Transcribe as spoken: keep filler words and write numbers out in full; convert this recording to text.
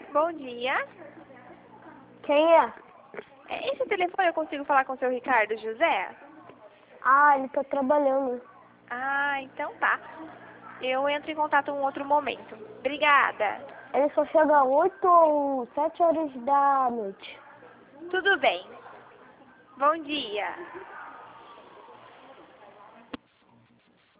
Bom dia. Quem é? É, esse telefone eu consigo falar com o seu Ricardo José? Ah, ele tá trabalhando. Ah, então tá. Eu entro em contato em um outro momento. Obrigada. Ele só chega às oito ou sete horas da noite. Tudo bem. Bom dia.